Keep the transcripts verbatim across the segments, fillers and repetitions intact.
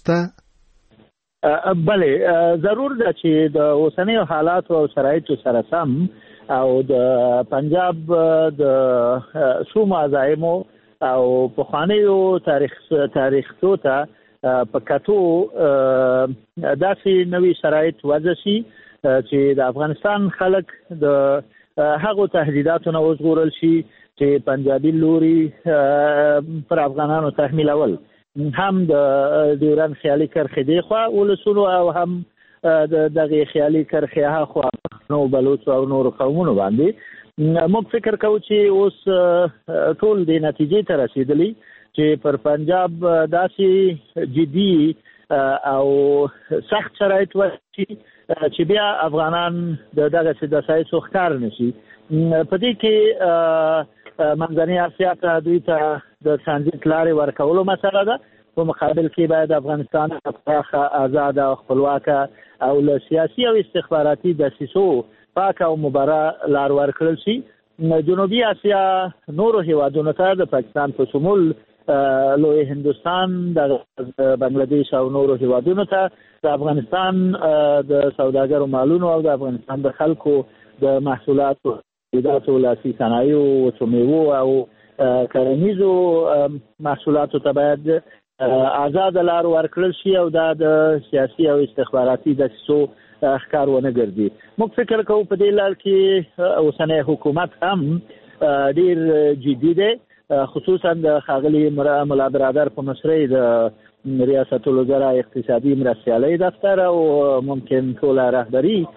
شته؟ بله ضرور ده چې د اوسنیو حالات او شرایطو سره سم او د پنجاب د څو مزایمو او پخوانیو تاریخ تاریخو ته په کتو داسې نوي شرایط وضع شي چې د افغانستان خلک د هغو تهدیداتو نه وژغورل شي چې پنجابي لوري پر افغانانو تحمیلول، هم د ډیورن خیالي کرښې دی خوا ولسونو او هم د دغه خیالي کرښې ها خوا نو بلوچ او نور قومونو باندې. موږ فکر کوو چې اوس ټول د نتیجې ته رسیدلی چې پر پنجاب داسې جدي او سخت شرایط وشي چې بیا افغانان د دغه سیاسي ښکار نشي. په دې کې منځنۍ اسیا ته دوی ته د ترانزیت لارې ورکولو مسله ده، په مقابل کې باید افغانستان پراخه آزاد او خپلواکه او له سیاسي او استخباراتي دسیسو پاک او مبارا لار ورکړل شي. جنوبي اسیا نورو هیوادونو ته د پاکستان په شمول لوی هندوستان، د بنگلاديش او نورو هیوادونو ته د افغانستان د سوداګرو مالونو او د افغانستان د خلکو د محصولاتو د لاسي صنایعو او میوو او کرنیزو محصولاتو ته باید آزاد لار ورکړل شي او دا د سیاسي او استخباراتي دسیسو ښکار ونه ګرځي. موږ فکر کوو په دې لار کې اوسنی حکومت هم ډیر جدي دی، خصوصا د ښاغلي ملا برادر په مشرۍ د ریاست الوزرا اقتصادي مرستیالۍ دفتر او ممکن ټوله رهبري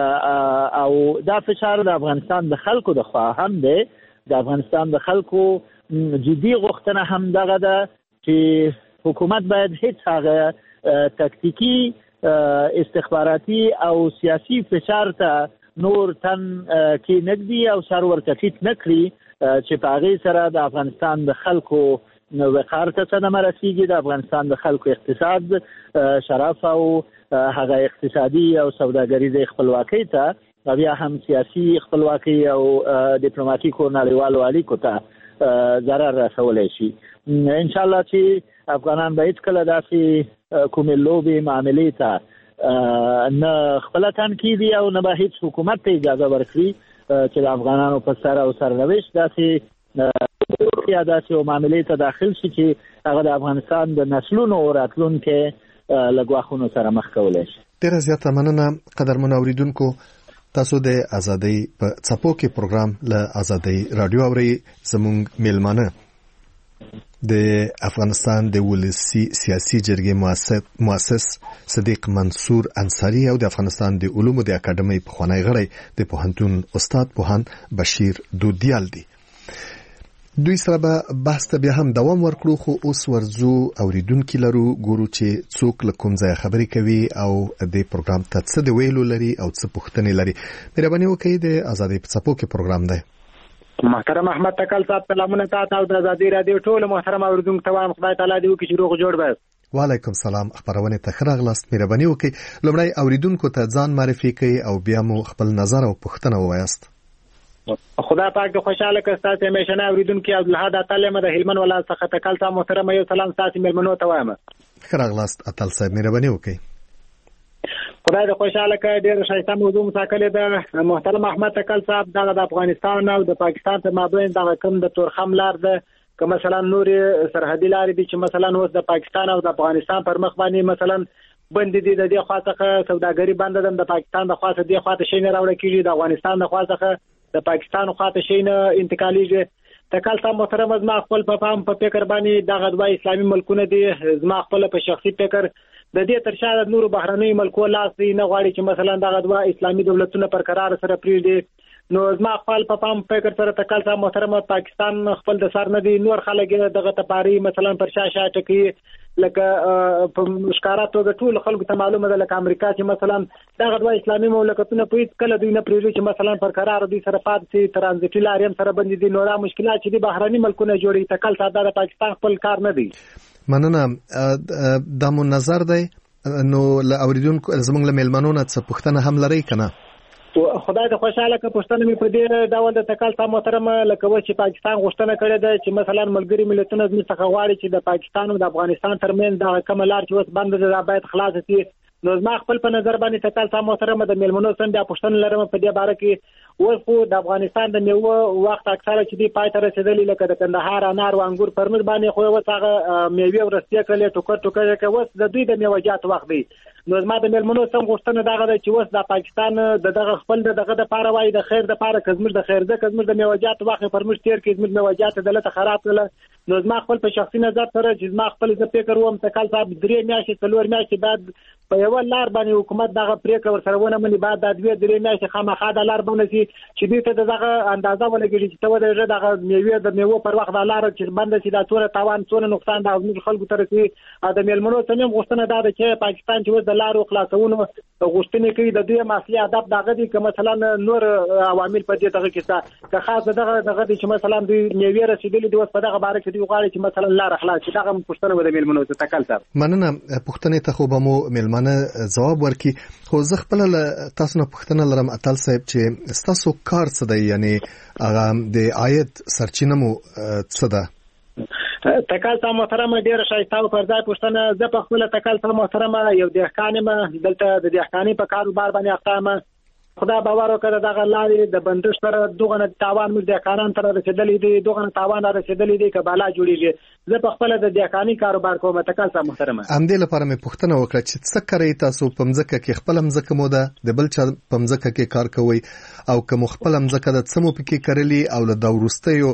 او دا فشار د افغانستان د خلکو د خوا هم دی. د افغانستان د خلکو جدي غوښتنه هم دغه ده چې حکومت باید هیڅ هغه تکتیکی استخباراتي او سیاسي فشار ته نور تن کې نګدي او سر ورته ټیټ نکړي چې په هغې سره د افغانستان د خلکو وقار ته صدمه رسیږي، د افغانستان د خلکو اقتصاد شرف او هغه اقتصادي او سوداګریزه خپلواکۍ ته او بیا هم سیاسي خپلواکۍ او ډیپلوماټیکو نړیوالو اړیکو ته ضرر رسولی شي. ان شاء الله چې افغانان به هیڅکله داسې کومې لوبې معاملې ته نه خپله تنقیدي او نه به هیڅ حکومت ته اجازه ورکړي چې د افغانانو په سر او سرنوشت داسې یا داسې معاملې ته داخل شي چې هغه د افغانستان د نسلونو او راتلونکي له ګواښونو سره مخ کولی شي. ډېره زیاته مننه قدرمنو اورېدونکو. تاسو د ازادۍ په څپو کې پروګرام له ازادۍ رادیو اورئ. زموږ میلمانه د افغانستان د ولسی سیاسي جرګې مؤسس صدیق منصور انصاری او د افغانستان د علومو د اکاډمۍ پخوانی غړی د پوهنتون استاد پوهاند بشیر دودیال دی. دوی سره به بحث ته بیا هم دوام ورکړو، خو اوس ورځو اوریدونکي لرو ګورو چې څوک له کوم ځای خبرې کوي او د پروګرام ته څه د ویلو لري او څه پوښتنې لري. مهرباني وکړئ د ازادۍ په څپو کې پروګرام دی. محترم احمد تکل صاحب سلامونه تاسو او د ازادۍ رادیو ټول محترم اوریدونکو ته وایم خدای تعالی دې وکړي چې روغ جوړ وي. وعلیکم سلام. خبرونه ته ښه راغلاست. مهرباني وکړئ لومړی اوریدونکو ته ځان معرفي کړئ او بیا مو خپل نظر او پوښتنه ووایاست. خدا پاک د خوشاله کستا ته همیشنه اوریدونکو عبدالحد اتل مده هلمن ولا څخه تکل صاحب محترم یو سلام تاسو ملمنو ته وایم. ښه راغلاست اتل صاحب. مهرباني وکړئ. خدای د خوشاله کړي. ډېر ښایسته موضوع مساکله ده محترم احمد تکل صاحب. دغه د افغانستان او د پاکستان تر مابین دغه کوم د تورخم لار ده که مثلا نور سرحدي لارې دي چې مثلا اوس د پاکستان او د افغانستان پر مخ باندې مثلا بند دي د دې خاصه سوداګری بند ده د پاکستان د خاصه دی خاطر شي نه راوړل کیږي، د افغانستان د خاصه د پاکستان خاطر شي نه انتقالیږي. تکل صاحب محترم زما خپل په فهم په فکر باندې دغه دوه اسلامي ملکونه دي. زما خپل په شخصي فکر د دې ترشا د نورو بهرنۍ ملکو لاس دی نه غواړي چې مثلا دغه دوه اسلامي دولتونه پر قرار سره پریږدي. نو زما خپل په فهم فکر سره تکل صاحب محترم پاکستان خپل د سر نه دی نور خلک دغه تپاری مثلا پر شاشه ټکی لکه په مشکارات توګه ټول خلکو ته معلومه ده لکه امریکا چې مثلا دغه دوه اسلامي مملکتونه په هیڅ کله دوی نه پریږدي چې مثلا پر قرار دي سره پاتې ترانزیټي لارې هم سره بندي دي. نو دا مشکلات چې د بهرني ملکونه جوړي تکل صاحب د پاکستان خپل کار نه دی. مننه. دا مو نظر دی. نو له اوریدونکو زموږ له میلمنو نه څه پوښتنه هم لرئ کنه؟ خدای د خوشاله که پښتنه می په دې ډول د تکل تا محترم لکه و چې پاکستان غوښتنه کړې ده چې مثلا ملګری ملتونه زموږ څخه غواړي چې د پاکستان او د افغانستان ترمنځ د کوم لار چې وس بند ده باید خلاص شي. نو زما خپل په نظر باندې تکل تا محترم د میلمنو سم بیا پښتنه لرم په دې باره کې اوس خو د افغانستان د میوه وخت اکثره چې دی پای ته رسیدلی لکه د کندهار انار او انګور پرمټ باندې خو اوس هغه میوه ورستیا کړي ټوکر ټوکر کې اوس د دوی د میوهجات وخت دی. نو زما د میلمنو سم غوښتنه دغه ده چې اوس د پاکستان د دغه خپل دغه د پاره وای د خیر د پاره کزمر د خیر د کزمر د میوهجات وخت پرمټ تیر کې زموږ میوهجات دلته خراب کړل. نو زما خپل په شخصي نظر سره چې زما خپل ز فکر ووم تکل صاحب درې میاشتې څلور میاشتې بعد په یو لار باندې حکومت دغه پریکړه ور سره ونه مني بعد د دوی درې میاشتې خامخا د لار باندې چې دې ته دغه اندازه ولګي چې ته د دغه میوه د میوه پر وخت د لار چې بند شي د تور تاوان څونه نقصان د افغان خلکو تر کې د میلمنو سمیم غوښتنه ده چې پاکستان چې د لارو خلاصونو غوښتنه کوي د دوی مسلې ادب دغه دي که مثلا نور عوامل په دې دغه کې که خاص دغه دغه چې مثلا دوی میوه رسیدلې د اوس په دغه باره کې دوی غواړي چې مثلا لار خلاص شي دغه پښتنه د میلمنو ته تکل صاحب مننه. پښتنه ته خو به مو میلمنه جواب ورکي خو زه خپل تاسو نه پښتنه لرم اتل صاحب چې تاسو کار څه دی یعنی هغه د عاید سرچینه مو څه ده؟ تکل تا محترم ډیر شایسته پر ځای پښتنه زه په خپل تکل تا محترم یو دهقان ما دلته د دهقانی په کاروبار باندې اخته خدا باور وکړه دغه لارې د بندش سره دغه تاوان موږ د قانون تر رسیدلې دي دغه تاوان رسیدلې دي کباله جوړیږي. زه په خپل د دهقانی کاروبار کوم تکل تا محترم ام دې لپاره مې پښتنه وکړه چې څه کوي تاسو په مځکه کې خپل مځکه مو ده د بل چا په مځکه کې کار کوي او کوم خپل مځکه د څمو پکې کړلې او له دورستیو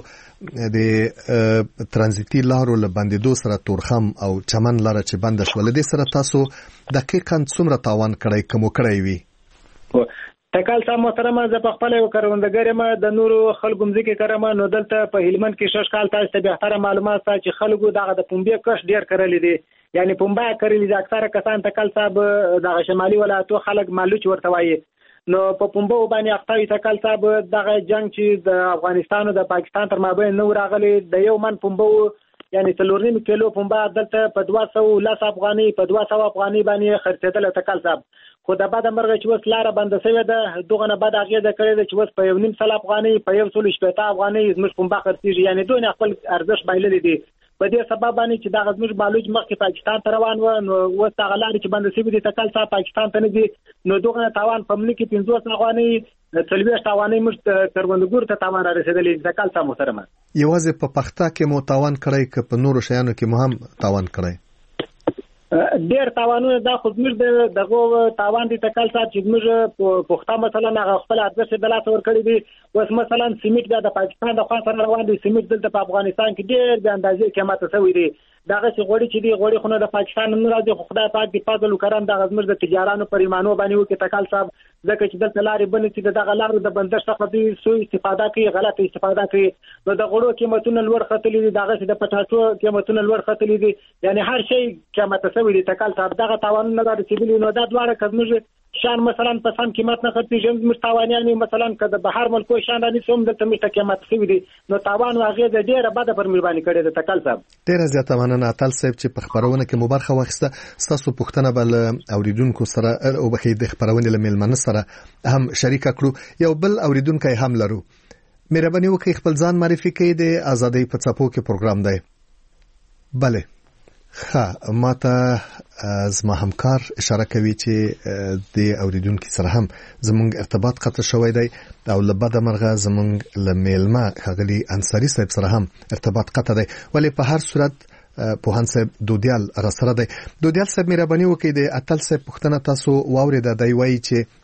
د ترانزیتي لارو له باندې سره تورخم او چمن لاره چې بند شول دي سره تاسو دقیقاً څومره تاوان کړی کوم کړی وي؟ تکل تا محترم زه په خپل یو کروندګر ما د نورو خلکو مځکه کرم نو دلته په هلمند کې شش کال تاسو ته به تر معلومات تا چې خلکو دغه د پنبه کش ډیر کړل دي یعنی پنبه کړل دي اکثره کسان تکل صاحب دغه شمالي ولایتو خلک مالوچ ورته وایي. نو په پنبه باندې اختاوي تکل صاحب دغه جنگ چې د افغانستان او د پاکستان تر مابین نو راغلي د یو من پنبه یعنی څلور نیم کیلو پنبه دلته په دوه سوه لس افغاني په دوه سوه افغاني باندې خرڅېدل تکل صاحب خو د بعد مرغه چې وس لاره بند شوی ده دغه نه بعد هغه د کړی د چې وس په یو نیم سل افغاني په یو سل شپږ افغاني زموږ پنبه خرڅېږي یعنی دوی نه خپل ارزښت بایللې دي په دې سبب باندې چې دغه زموږ بالوج مخکې پاکستان ته روان و نو وس هغه لارې چې بند شوی دي تکل صاحب پاکستان ته نه دي نو دغه تاوان په ملي کې پنځوس افغاني څلوېښت افغاني موږ کروندګر ته تاوان را رسېدلی تکل صاحب محترم یوازې په پخته کې مو تاوان کړی که په نورو شیانو کې مو هم تاوان کړی؟ ډیر تاوانونه دا خو زموږ دغه تاوان دي تکل صاحب چې موږ پښتا مثلا هغه خپل ارزښت د لاس ور کړی دي اوس مثلا سیمټ د پاکستان د خوا سره روان دي سیمټ دلته په افغانستان کې ډیر د اندازې قیمت شوی دی دغه چې غوړي چې دی غوړي خو نه د پاکستان نه راځي خو خدای پاک دی فضل وکړم د غزمر د تجارانو پر ایمانو باندې وکي تکل صاحب ځکه چې دلته لارې بنې چې دغه لارو د بندش څخه دی سوء استفاده کوي غلط استفاده کوي نو د غوړو قیمتونه لوړ خطلې دي دغه چې د پټاټو قیمتونه لوړ خطلې دي یعنی هر شی قیمت شوی دی تکل صاحب دغه تاوانونه د رسیدلی نو دا دواړه کزمر شان مثلا په سم قیمت نه خرڅېږي مستوانیان مثلا کده بهر ملکو شان رانی سوم د تمشته قیمت شوی دی نو تاوان واغې د ډیره بده پر مهرباني کړې د تکل صاحب ډیره زیاته مننه اتل صاحب چې په خبرونه کې مبارخه واخیسته تاسو پښتنه بل اوریدونکو سره او بخې د خبرونه لملمن سره هم شریک کړو یو بل اوریدونکو هم لرو مهرباني وکړئ خپل ځان معرفي کړئ د ازادي په څپو کې پروګرام دی. بله ها ماته زما همکار اشاره کوي چې د اوریدونکو سره هم زموږ ارتباط قطع شوی دی او لبد مرغه زموږ لمیلما خغلی انصاری صاحب سره هم ارتباط قطع دی ولی په هر صورت په هان صاحب دودیال غسره دی دودیال صاحب مهرباني وکړئ د اتل صاحب پښتنه تاسو واورید دی وایي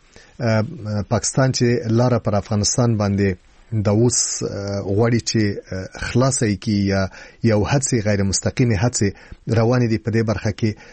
چې پاکستان چې لار پر افغانستان باندې دا اوس غوړي چې خلاصي کی یا یو هڅه غیر مستقیمه هڅه روان دي په دې برخه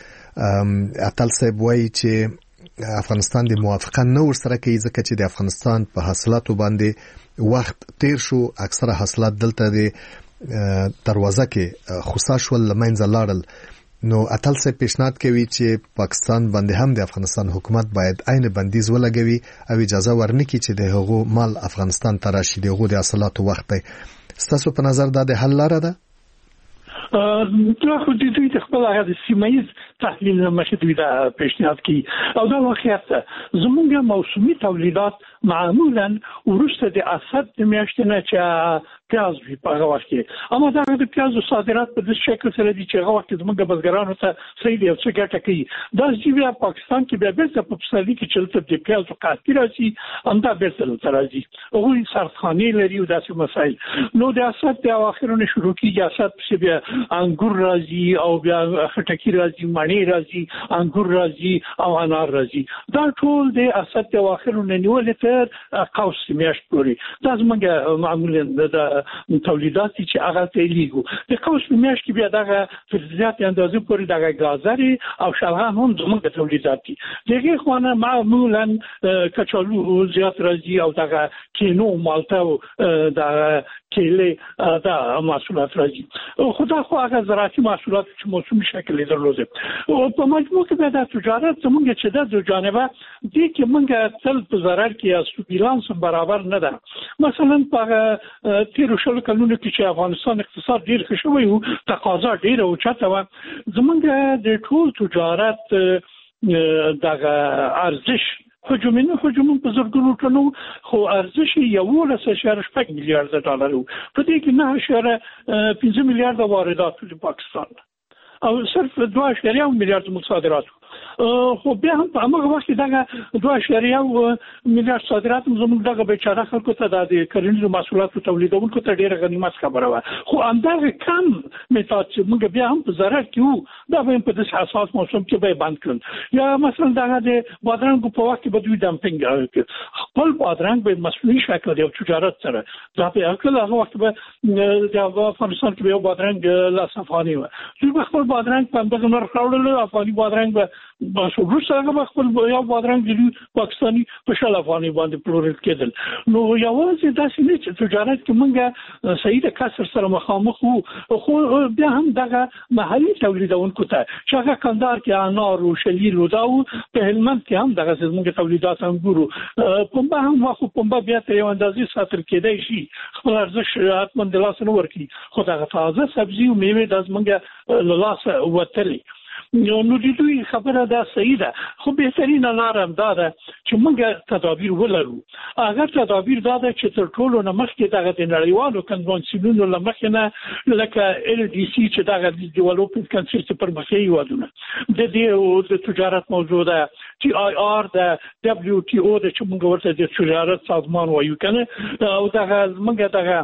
کې اتل صاحب وایي چې افغانستان د موافقه نه ورسره کوي ځکه چې د افغانستان په حاصلاتو باندې وخت تیر شو اکثره حاصلات دلته د دروازه کې خصا شول لمنځه لاړل نو اتل صاحب پیشنهاد کوي چې پاکستان باندې هم د افغانستان حکومت باید عین بندیز ولګوي او اجازه ورنکړي چې د هغو مال افغانستان ته راشي دغه د حاصلاتو وخت دی. ستاسو په نظر دا د حل لاره ده؟ دا خو د دوی د خپل هغه سیمایي تحلیل مخې دوی دا پیشنهاد کوي او دا واقعیت زمونږ موسمي تولیدات معمولا ورسته د اسد د میاشتې نه چې پیاز وي په هغه وخت کې اما دا د پیازو صادرات په دې شکل سره دي چې هغه وخت زمونږ بزګرانو ته صحیح دی او څه ګټه کوي دا چې بیا پاکستان کې بیا بیرته په پسرلي کې چلته د پیازو قحطي راځي همدا بیرته دلته راځي هغوی سردخانې لري او داسې مسایل نو د اسد د اواخرونو شروع کېږي اسد پسې بیا انګور راځي او بیا خټکي راځي مڼې راځي انګور راځي او انار راځي دا ټول د اسد د اواخرونو نیولې تر قوس میاشت پورې دا زمونږ معمولا د تولیدات چې هغه تلیګو د قوس میاشت کې بیا دغه فلزات اندازې پورې دغه غازري او شلغم هم زموږ تولیدات دي دغه خوانه معمولا کچالو زیات راځي او دغه کینو مالټا د کېله دا محصولات راځي خدا خو هغه زراعتي محصولات چې موسمي شکل درلوده او په مجموع کې د تجارت زموږ چې د جانبه دي کې موږ تل په ضرر کې یا بیلانس برابر نه ده مثلا په تیر شل کلونو کې چې افغانستان اقتصاد ډیر ښه شوی و تقاضا ډیره اوچته و زمونږ د ټول تجارت دغه ارزش حجمونه حجمون په زرګونو ټنو خو ارزش یو لسه شهر شپږ میلیارډ ډالر په دې کې نه شهر پنځه میلیارډ واردات د پاکستان او صرف دوه اشاریه میلیارډ مصادرات خو بیا هم په هغه وخت دغه دوه اشاریه میلیارډ صادرات زموږ دغه بیچاره خلکو ته د کرنیزو محصولاتو تولیدونکو ته ډیره غنیمت خبره وه خو همدغه کم میتود چې موږ بیا هم په ضرر کې وو دا به په داسې حساس موسم کې به بند کړل یا مثلا دغه د بادرنګو په وخت کې به دوی ډمپینګ خپل بادرنګ به مصنوعي شکل دی او تجارت سره دا په هغه وخت به د افغانستان کې یو بادرنګ لاس افغاني و دوی به خپل بادرنګ په دغه نرخ راوړل افغاني بادرنګ به باسو روسه هغه خپل یو بادرنګ دی پاکستاني په شل افغاني باندې پلورل کېدل نو یوازې داسې نه چې تجارت کې موږ صحیح د کسر سره مخامخ وو خو بیا هم دغه محلي تولیدونکو ته چې هغه کندهار کې انار او شلیر او دا په هلمند کې هم دغه زموږ تولیدات انګورو پنبه هم واخو پنبه بیا ته یو اندازې ساتل کېدای شي خپل ارزش حتمن د لاس نه ورکړي خو دغه تازه سبزي او میوه د زموږ له لاسه وتلي نو نو د دوی خبره دا صحیح ده خو بهترینه لار هم دا ده چې موږ تدابیر ولرو هغه تدابیر دا ده چې تر ټولو نه مخکې دغه د نړیوالو کنوانسیونونو له مخې نه لکه ال ډي سي چې دغه د ډیولپمنټ کانسل چې پرمختیایي هیوادونه د دې د تجارت موضوع ده ټي آی آر ده دبليو ټي او ده چې موږ ورته د تجارت سازمان وایو کنه او دغه موږ دغه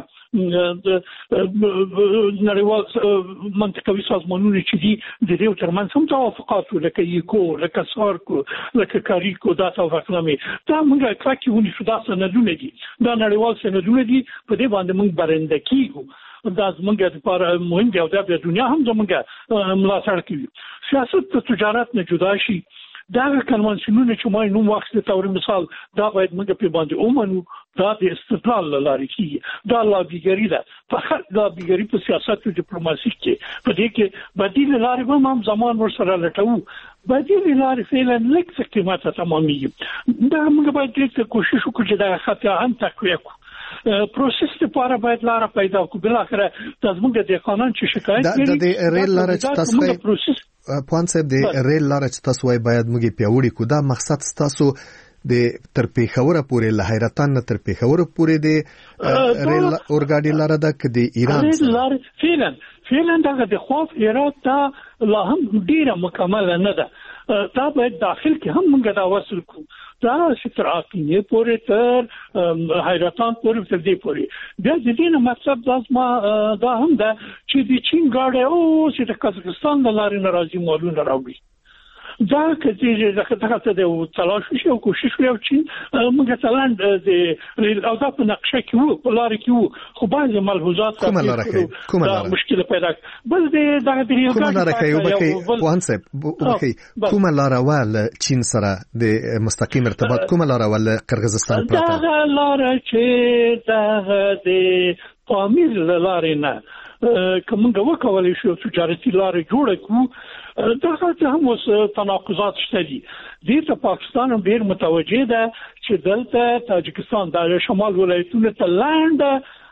نړیوال منطقوي سازمانونه چې دي د دې ترمنځ هم توافقات لکه یکو لکه سارکو لکه کاریکو دا توافقنامه دا موږ کاکي ونی شو دا سندونه دي دا نړیوال سندونه دي په دې باندې موږ برنده کیږو دا زموږ لپاره مهم دی او دا د دنیا هم زموږ ملاتړ کوي سیاست د تجارت نه جدا شي دا کنوانسیونونه چې ما نوم واخیست تور مثال دا باید موږ په باندې اومنو دا د استقلال لاري کې دا لابیګری ده فقط لابیګری په سیاست او ډیپلوماسي کې په دې کې بدیل لاري هم هم زمان ور سره لټو بدیل لاري فعلا لک څه قیمته تمامي دا موږ باید دې کوشش وکړو چې دا خطا هم تقویه کړو پروسس لپاره باید لار پیدا کړو بل اخره زموږ د قانون چې شکایت لري د ریل لار چې تاسو پروسس پوان صاحب د ریل لار چې تاسو وايي باید موږ پیوړی کو دا مقصد تاسو د تر پیښور پورې له حیرتان نه تر پیښور پورې د ریل اورګاډي لار ده ک د ایران لار فعلا فعلا دغه د خوف ایراد ته لا هم ډیره مکمل نه ده دا باید داخل کې هم موږ دا وصل کو دا چې تر اقینه پورې تر حیرتان پورې تر دې پورې بیا د دې نه مطلب دا ما دا هم ده چې د چین ګاډي او چې د قزاقستان د لارې ناراضي مالونه راوړي دا چې دغه څه د تلاش شي او کوشش وکړي چې موږ تلاند د او دا په نقشه کې وو په لار کې وو خو بعض ملحوظات کومه لار کې کومه لار مشکل پیدا بل د دغه د یو کومه لار کې وبکې وانسب وبکې کومه لار ول چین سره د مستقیم ارتباط کومه لار ول قرغیزستان پراته دا لار چې دغه د پامیر لارې نه کومه وکولای شو تجارتي لار جوړه کو دغه هم اوس تناقضات شته دي د ته پاکستان هم ډیر متوجه ده چې دلته تاجکستان د شمال ولایتونو ته لاند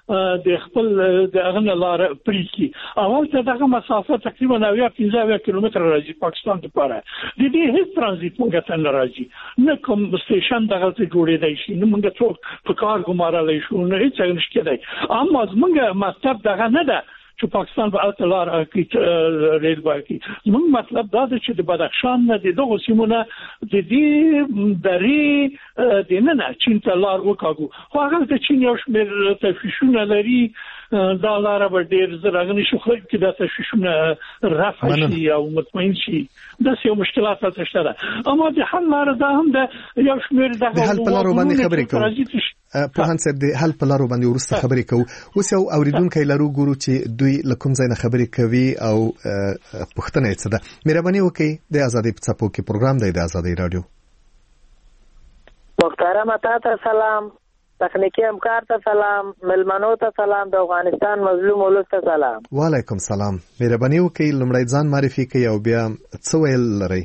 د خپل د اغنه لار پریکي اول ته دغه مسافه تقریبا نوي پنځه کیلومتر راځي پاکستان ته پاره د دې هیڅ ترانزیت مونږ ته نه راځي نه کوم سټیشن دغه ته جوړېدای شي نه مونږ څوک په کار ګمارلای شو نه هیڅ نشته دی اما مونږ مطلب دغه نه ده چې پاکستان په اته لار کې ریل باندې موږ مطلب دا دی چې د بدخشان نه د دغه سیمونه د دې درې د نه نه چین ته لار وکاږو خو هغه د چین یو شمېر تفیشونه لري دا لار به ډېر زرغونی شو خو کې د تفیشونه رفع شي او مطمئن شي دا یو مشکلات شته اما د حل لار دا هم د یو شمېر دغه حل په لار باندې خبرې کوي په هانسب د حل په لار باندې ورسته خبرې کوي اوس یو اوریدونکو لرو ګورو چې دوی لکم ځای نه خبرې کوي او پښتنه یې څه ده مهرباني وکړئ د ازادي په څپو کې پروګرام دی د ازادي رادیو محترم تاسو سلام تخنیکی همکار ته سلام ملمنو ته سلام د افغانستان مظلوم ولس ته سلام وعلیکم سلام مهرباني وکړئ لمړی ځان معرفي کړئ او بیا څه ویل لرئ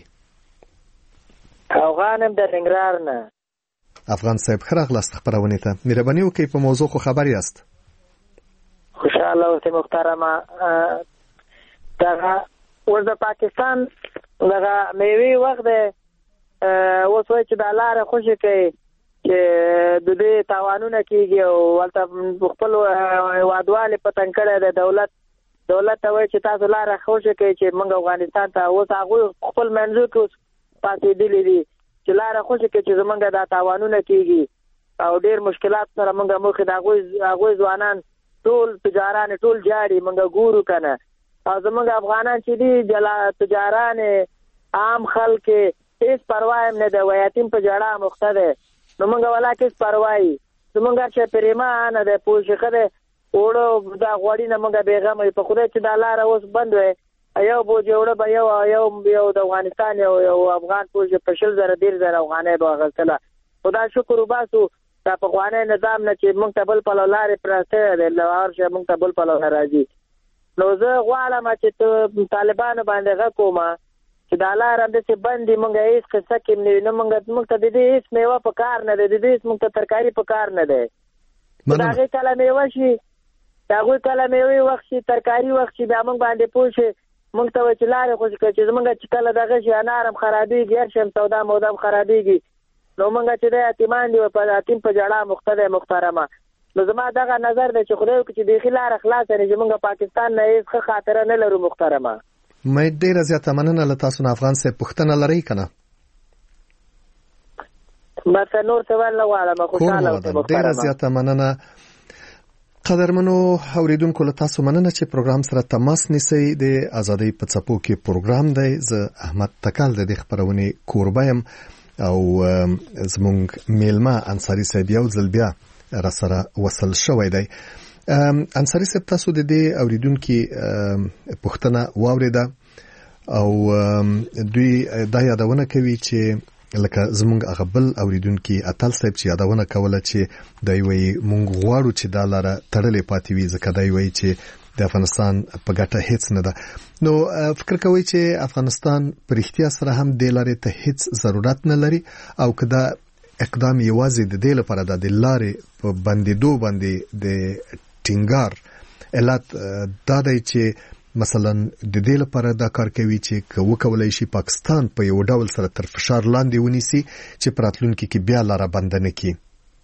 افغانم د ننګرهار نه افغان صاحب خراغلاست خبرونه ته مهرباني وکړئ په موضوع خو خبر یاست خوشاله اوسئ محترمه دغه ور د پاکستان دغه میوي وخت اوس وای چې د لار خوشی کوي چې د دې تاوانونه کیږي او ولته خپل وادواله پتن کړه د دولت دولت ته وای چې تاسو لار خوشی کوي چې موږ افغانستان ته اوس هغه خپل منځو کې پاتې دي دي چې لار خوشی کوي چې زمونږ د تاوانونه کیږي او ډیر مشکلات سره موږ مخ د هغه هغه ځوانان ټول تجاران ټول جاړي موږ ګورو کنه او زمونږ افغانان چې دي جلا تجاران عام خلک هیڅ پروا نه د ویاتین په جړه مخته ده نو موږ ولا کې پروايي زمونږ چې پریما نه ده پوښخه ده وړو دا غوړی نه موږ بیغمه په خوده چې د لار اوس بند وي یو بو جوړه به یو یو یو د افغانستان یو یو افغان پوښ په شل زره ډیر زره افغانې به غلطله خدا شکر وباسو دا په خوانه نظام نه چې موږ تبل په لارې پرسته ده لوار چې موږ تبل په لار راځي نو زه غواړم چې طالبان باندې غوښوم چې د لار د څه باندې موږ هیڅ څه کې نه موږ موږ ته د دې هیڅ میوه په کار نه ده د دې موږ ته ترکاری په کار نه ده دا هغه کله میوه شي دا هغه کله میوه وخت شي ترکاری وخت شي بیا موږ باندې پوښ موږ ته چې لار خو چې موږ چې کله دغه شي انارم خرابېږي هر شم سودا مودام خرابېږي نو موږ چې د اعتماد دی په اتیم په جړه مختلف محترمه نو زما دغه نظر دی چې خدای چې د خلار اخلاص نه چې موږ پاکستان نه هیڅ خاطر نه لرو محترمه مې ډیر زیاته مننه له تاسو نه افغان سه پښتنه لري کنه مته نور څه ولا واله خوشاله اوسه ډیر زیاته مننه قدرمنو اوریدونکو له تاسو مننه چې پروګرام سره تماس نیسئ د ازادي په څپو کې پروګرام دی زه احمد تکل د خبرونه کوربایم او زمونږ میلمه انصاری صاحب یو ځل بیا را سره وصل شوی دی انصاری صاحب تاسو د دې اوریدونکو پښتنه واوریده او دوی دا یادونه کوي چې لکه زمونږ اغبل اوریدونکو اتل صاحب چې یادونه کوله چې دای وی مونږ غواړو چې دا لاره تړلې پاتې وي ځکه دای وی چې د افغانستان په ګټه هیڅ نه ده نو فکر کوي چې افغانستان پر اختیار سره هم د لارې ته هیڅ ضرورت نه لري او کدا اقدام یوازې د دې لپاره د لارې په بندیدو باندې د ټینګار علت دا دی چې مثلا د دې لپاره دا کار کوي چې وکولای شي پاکستان په یو ډول سره تر فشار لاندې ونیسي چې پراتلونکو کې بیا لاره بند نه کړي.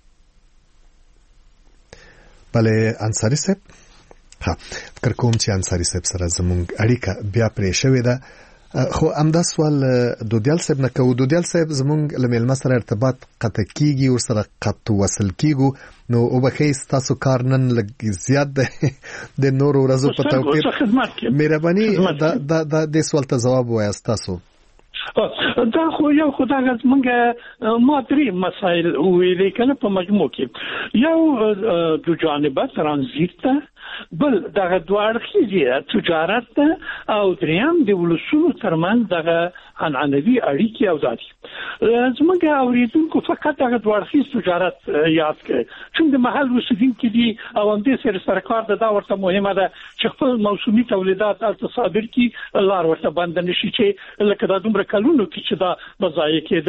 بلې انصاری صاحب ها فکر کوم چې انصاری صاحب سره زموږ اړیکه بیا پرې شوې ده خو امدا سوال دودیال صاحب نه کوو دودیال صاحب زموږ له مېلمه سره ارتباط قطع کیږي او سره قط وصل کیږي نو او بخې تاسو کار نن لګ زیات ده د نورو ورځو په توپیر مهرباني دا دا د سوال ته جواب وایاست تاسو دا خو یو خدای غږ ما درې مسایل ویلې کنه په مجموع کې یو د جانبه ترانزیت بل دغه دوړخیږي تجارت او دریم د ولسونو ترمنځ دغه عنعنوي اړیکې او ذاتي زموږ اوریدونکو فقط دغه دوړخیز تجارت یاد کړي چې د محل اوسیدونکو دي او هم د سر سرکار د دا ورته مهمه ده چې خپل موسمي تولیدات او تصادر کې لار ورته بند نشي چې لکه د دومره کلونو کې چې دا بځای کېدل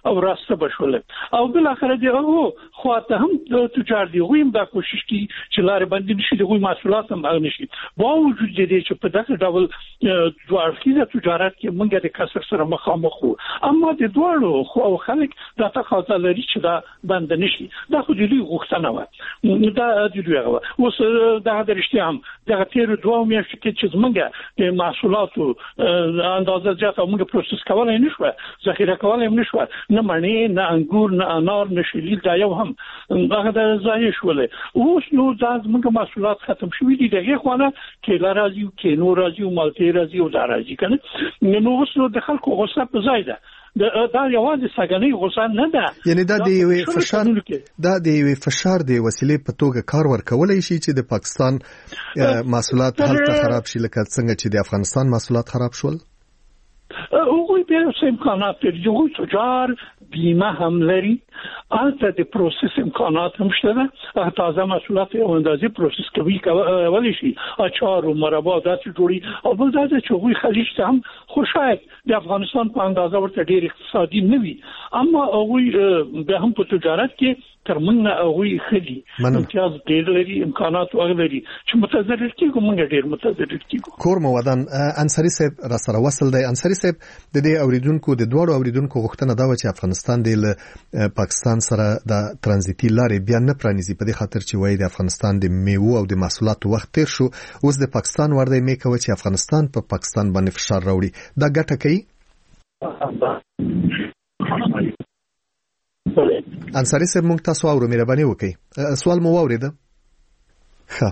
او راسته بشول او بل اخر دی او خواته هم تجار دی ویم دا کوشش کی چې لارې باندې نشي دغه محصولات هم نشي با وجود دي چې په دغه ډول دوارخیزه تجارت کې موږ د کسر سره مخامخ وو اما د دوړو خو خلک دا تقاضا لري چې دا بند نشي دا خو دې غوښتنه و دا د دوی هغه اوس دا د رښتیا هم دغه تیر دوه میاشتې کې چې موږ د محصولاتو اندازه زیاته موږ پروسس کولای نشو ذخیره کولای نشو نه مڼې نه انګور نه انار نه شیلیل دا یو هم هغه د ځای شول اوس نو دا موږ محصولات ختم شوي دي دغه خوانه کې لارازي کې نور راځي او مالټي راځي او دا راځي کنه نو اوس نو د خلکو غوسه په ځای ده دا یوازې ساګنې غوسه نه ده یعنی دا د یوې فشار دا د یوې فشار د وسیلې په توګه کار ورکولای شي چې د پاکستان محصولات هلته خراب شي لکه څنګه چې د افغانستان محصولات خراب شول هغوی بیا امکانات لري هغوی تجار بیمه هم لري البته د پروسس امکانات هم شته تازه محصولات او اندازې پروسس کوي کولی شي اچار او مربا داسې جوړي او بل دا چې هغوی خلیج ته هم خو شاید د افغانستان په اندازه ورته ډېر اقتصادي نه وي اما هغوی بیا هم په تجارت کې تر موږ هغوی خلي امتیاز ډېر لري امکانات ولري چې متضرر کیږي موږ ډېر متضرر کیږو کور موادن انصاری صاحب را سره وصل دی انصاری صاحب د دې اوریدونکو د دوړو اوریدونکو غوښتنه دا و چې افغانستان د پاکستان سره د ترانزیتي لارې بیا نه پرانیزي په دې خاطر چې وایي د افغانستان د میوه او د محصولاتو وخت تیر شو اوس د پاکستان ورده مې کوي چې افغانستان په پاکستان باندې فشار راوړي دا ګټه کوي انصاری صاحب مونږ تاسو اورو مهرباني وکړئ سوال مو واوریده ښه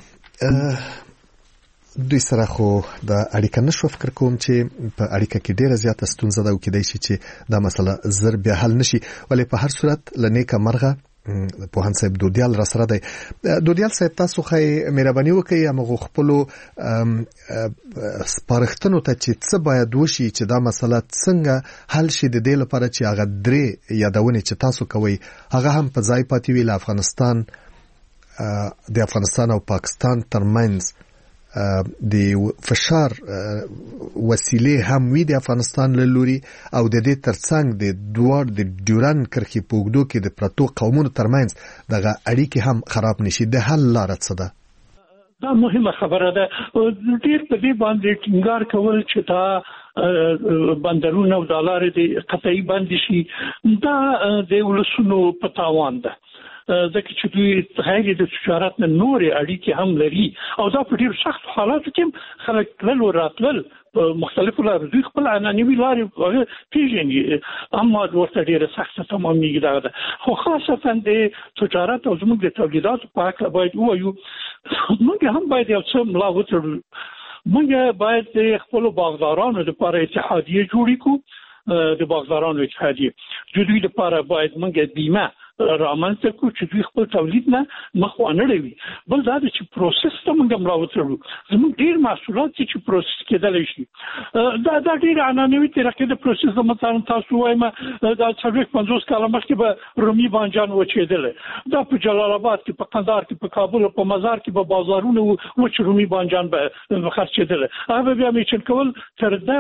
دوی سره خو د اړیکه نشو فکر کوم چې په اړیکه کې ډیره زیاته ستونزه ده او کېدای شي چې دا مسله زر بیا حل نشي ولې په هر صورت لنیکه مرغه پوهان صاحب دودیال را سره دی دودیال صاحب تاسو خو مهرباني وکړئ موږ خپل سپارښتنو ته چې څه باید وشي چې دا مسله څنګه حل شي د دې لپاره چې هغه درې یادونه چې تاسو کوي هغه هم په ځای پاتې وي له افغانستان د افغانستان او پاکستان ترمنځ د فشار وسیله هم وی د افغانستان له لوري او د دې ترڅنګ د دوار د ډیورن کرخي پوګدو کې د پرتو قومونو ترمنځ دغه اړیکې هم خراب نشي د حل لار څه ده دا مهمه خبره ده ډیر په دې باندې ټینګار کول چې دا بندرونه او ډالر د قطعي باندې شي دا د ولسونو په تاوان ده ځکه چې دوی هغه د تجارت نه نورې اړیکې هم لري او دا په ډیر سخت حالاتو کې خلک تلل او راتلل مختلفو لارو دوی خپل عنعنوي لارې پیژني اما ورته ډیره سخته تمامېږي دا ده خو خاصتا د تجارت او زموږ د تولیداتو په اړه باید ووایو موږ هم باید یو څه ملا وتړو موږ باید د خپلو باغدارانو لپاره اتحادیه جوړې کړو د باغدارانو اتحادیه د دوی لپاره باید موږ بیمه رامنځته کو چې دوی خپل تولید نه مخ ونه وړي بل دا چې پروسس ته موږ مراوترو زموږ ډیر محصولات چې پروسس کېدل شي دا دا ډیر عنعنوي طریقې د پروسس د مثلا تاسو وایم دا څلور پنځوس کال مخکې به رومي بانجان وچېدل دا په جلال آباد کې په قندهار کې په کابل او په مزار کې په بازارونو وچ رومي بانجان به خرڅېدل هغه بیا میچن کول تر دا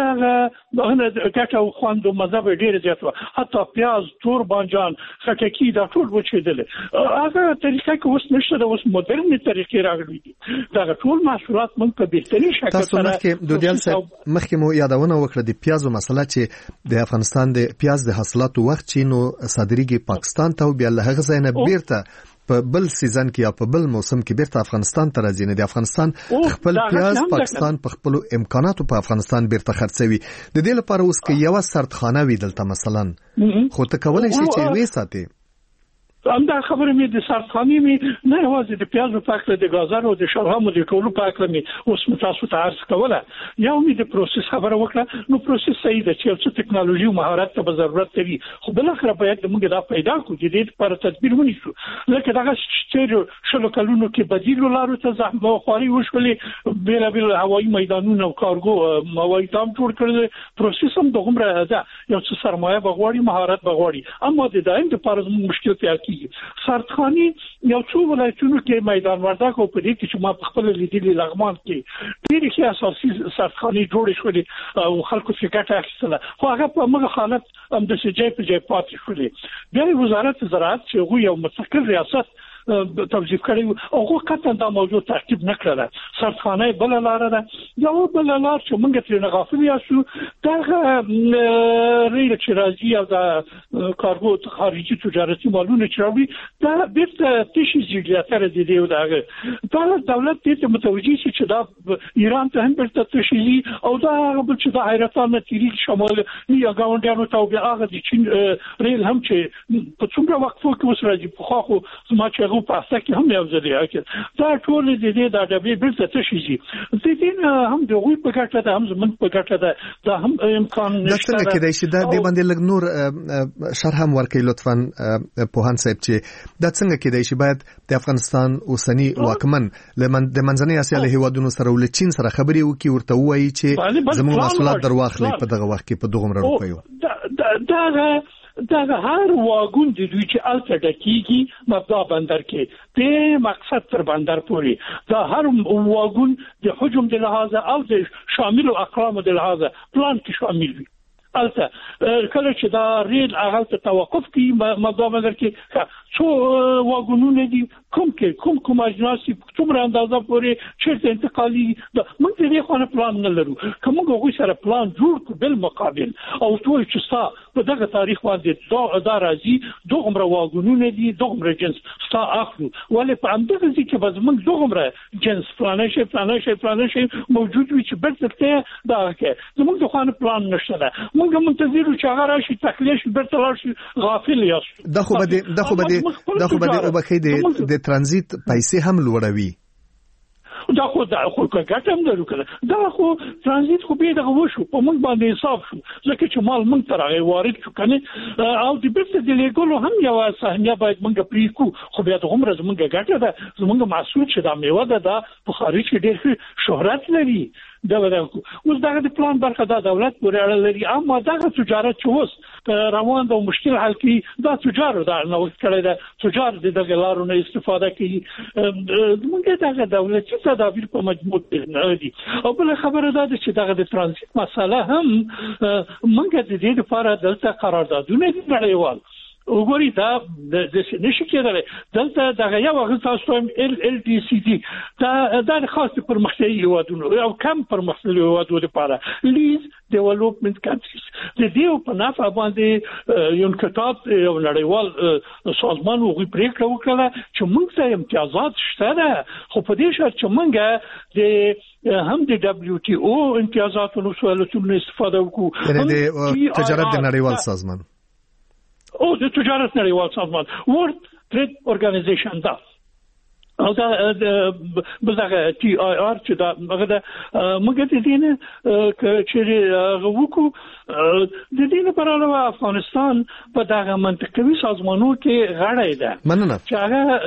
نه ګټه او خوند او مزه به ډیر زیات و حتی پیاز تور بانجان خټکی دا ټول وچېدل هغه طریقه کې اوس نشته د اوس مدرن طریقې راغلي دي دا ټول محصولات موږ په بهتري شکل تاسو مخکې دودیال صاحب مخکې مو یادونه وکړه د پیازو مسله چې د افغانستان د پیاز د حاصلاتو وخت چې نو صادرېږي پاکستان ته او بیا له هغه ځای نه بیرته په بل سیزن کې یا په بل موسم کې بیرته افغانستان ته راځي نه د افغانستان خپل پیاز پاکستان په خپل امکاناتو په افغانستان بیرته خرڅوي د دې لپاره اوس کې یو سرتخانه وی دلته مثلا خو ته کولای شې چې وې ساتي همدا خبره مې د سرطاني مې نه یوازې د پیازو پاکله د غازارو د شړهمو د ټولو پاکله مې اوس متاسو ته عرض کوله یو مې د پروسس خبره وکړه نو پروسس صحیح ده چې څه ټکنالوژي او مهارت ته ضرورت لري خو بل اخر باید موږ دا پیدا کړو چې دې پر تدبیر ونیسو لکه دا چې شلو کلونو کې بدیل لارو ته زحمت خواري وشولې بیل بیل هوایي میدانونه او کارګو هوایي تام جوړ کړل پروسس هم دغه ده یو څه سرمایه بغواړي مهارت بغواړي اما د دایم د پاره مشکل پیدا کیږي. سردخاني یو څو ولایتونو کې میدان وردګ او په دې کې چې ما په خپل لیدلي لغمان کې ډېرې ښې اساسي سردخانې جوړې شولې او خلکو څخه ګټه اخیستله، خو هغه په هغه حالت همداسې ځای په ځای پاتې شولې. بیا وزارت زراعت چې هغوی یو مستقل ریاست توظیف کړی او هغه قطعا دا موضوع تعقیب نه کړله. سردخانه بل لار ده، یو بل لار چې موږ ترې غافل یاستو دا ریل چې راځي او دا کارګو خارجي تجارتي مالونه چې راوړي دا بیرته تشي زیاتره دي دی او دا دولت دې متوجي شي چې دا ایران ته هم بیرته تشي او دا بل چې دا حیرتانه تیری شمال یا گاونډیانو ته بیا هغه د چین ریل هم چې په څومره وقفو کې اوس راځي په خو ما چې په پاسته کې هم یو ځل راکړ دا ټول دې دې دا د بیرته تشي دې دې هم د غوي په ګټه ده هم زمون په ګټه ده دا هم امکان نشته. دا څنګه کېدای شي دا د باندې لګ نور شرح هم ورکړي لطفاً پوهان صاحب چې دا څنګه کېدای شي باید د افغانستان اوسنی واکمن لمن د منځنۍ اسیا له هیوادونو سره ول چین سره خبري وکي ورته وایي چې زموږ محصولات درواخلي په دغه وخت کې په دغه روپیو دا دا دا هر واګون د دوی چې الته دقیقي مبدا بندر کې ته مقصد تر بندر پوري دا هر واګون د حجم د لحاظه او د شامل او اقلام د لحاظه پلان کې شامل وي. الته کله چې دا ریل هغه ته توقف کی مبدا بندر کې څو واګونونه دي کوم کې کوم کوم اجناسي څومره اندازه پوري چیرته انتقالي موږ دې خو پلان نه لرو. کوم غوښ سره پلان جوړ کو بل مقابل او ټول چې ستا په دغه تاریخ باندې دا دا راځي دوغمره واګونونه دي دوغمره جنس ستا اخلو ولې په همدغه ځکه چې باز موږ دوغمره جنس پلان شي پلان شي پلان شي موجود وي چې برته دا کې زموږ د خوانه پلان نشته موږ منتظر چې هغه راشي تکلیف برته راشي غافل یاست. دا خو بده دا خو بده دا خو بده او بخې د ترانزیت پیسې هم لوړوي. دا خو دا خو ګټم درو کړه دا خو ترانزیت خو به دغه وشو په موږ باندې حساب شو ځکه چې مال موږ تر هغه وارد شو کنه او د بیرته د لیګلو هم یو سهمیه باید موږ پریکو خو بیا د عمر زموږ ګټه ده زموږ محصول چې دا میوه ده دا په خارج کې ډېر شهرت لري. دا اوس دغه د پلان برخه د دولت پورې اړه لري اما دغه تجارت چې اوس روان ده او مشکل حل کی دا تجارت دا نو کړی دا تجارت دغه لارو نه استفاده کوي موږ دغه دولت چې تدابیر په مجموع نه دي. او بل خبره ده چې دغه د ترانزیت مسله هم موږ د دې لپاره دلته قراردادونه نړیوال وګوري دا د نشي کېدل دلته دغه یو هغه تاسو هم ال ال ټي سی دي دا د خاص پرمختللي هیوادونو او کم پرمختللي هیوادونو لپاره لیز ډیولپمنٹ کانټریز د دې په نافع باندې یو کتاب یو نړیوال سازمان وګړي پریکړه وکړه چې موږ ته امتیازات شته ده خو په دې شرط چې موږ د هم د دبليو ټي او امتیازاتو نو سوالونو استفاده وکړو یعنی د تجارت د نړیوال سازمان او د تجارت نړیوال سازمان ورلد ټریډ اورګانایزیشن دا او دا بلغه ټي آی آر چې دا هغه د موږ د دې نه چې وکړو د دې لپاره نو افغانستان په دغه منطقوي سازمانونو کې غړی ده. مننه چې هغه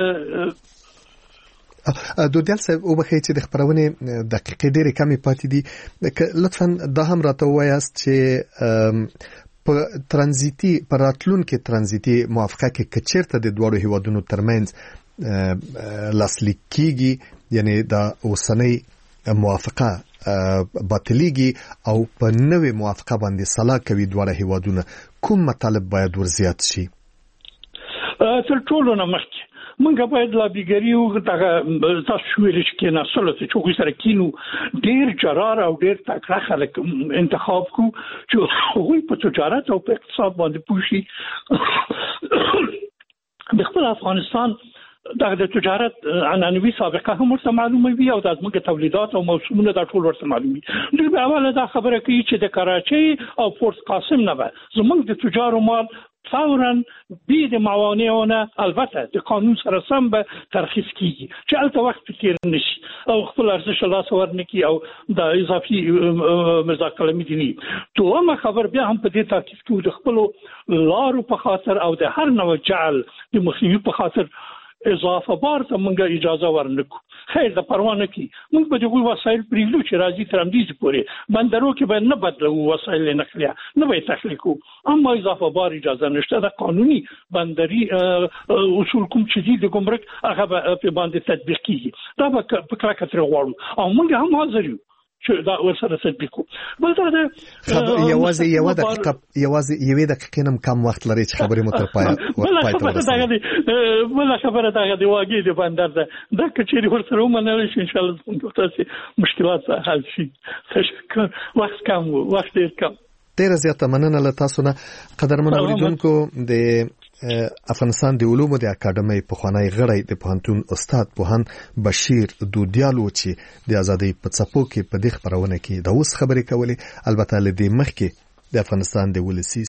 دودیال صاحب او بخې چې د خبرونه دقیقې ډېرې کمې پاتې دي لطفا دا هم راته وایاست چې په ترانزیتي پر راتلون کې ترانزیتي موافقه کې کچیرته د دوړو هیوادونو ترمنځ لاسلیک کیږي یعنی دا اوسنۍ موافقه باطلیږي او په نوې موافقه باندې صلاح کوي دوړو هیوادونو کوم مطالب باید ورزیات شي؟ تر ټولو نه مخکې موږ باید لابیګری او دغه تاسو ویل چې نه سولته چې سره کینو ډیر جرار او ډیر تکړه خلک انتخاب کو چې هغوی په تجارت او په اقتصاد باندې پوښي. د خپل افغانستان دغه د تجارت عنعنوي سابقه هم ورته معلومه وي او د زموږ تولیدات او موسمونه د ټول ورته معلومي. دوی په اوله دا خبره کوي چې د کراچۍ او فورت قاسم نه به زموږ د تجارو مال فورا بی د موانعونه البته د قانون سره سم به ترخیص کیږي چې البته وخت تیر نشي او خپل ارزش الله سورنه کی او د اضافي مرزا کلمي دي. دومره خبر بیا هم په دې تاکید کوي د خپل لارو په خاطر او د هر نوع جعل د مخنیوي په خاطر اضافه بار ته موږ اجازه ورنکو خیر د پروانه کې موږ به د وسایل پریږدو چې راځي تر همدې پورې بندرو کې به نه بدلو وسایل نقلیه نه به تخلیقو اما اضافه بار اجازه نشته د قانوني بندري اصول کوم چې دي د ګمرک هغه په باندې تطبیق کیږي دا به په کله کتر غواړو او موږ هم حاضر یو چې دا ورسره تطبیق کوو بل دا د یوازې یو دقیقه یوازې یوې دقیقې نم کم وخت لري چې خبرې مو تر پای پای ته ورسوي بل خبره دا د واګې د بندر ده دا کچېری ورسره ومنل شي ان شاء الله څنګه تاسو مشکلات حل شي تشکر وخت کم وخت ډیر کم ډیر زیاته مننه له تاسو نه قدرمن اوریدونکو د افغانستان د علومو د اکاډمۍ پخوانی غړی د پوهنتون استاد پوهان بشیر دودیالو چې د ازادۍ په څپو کې په دې خبرونه کې د اوس خبرې کولې البته له دې مخکې د افغانستان د ولسی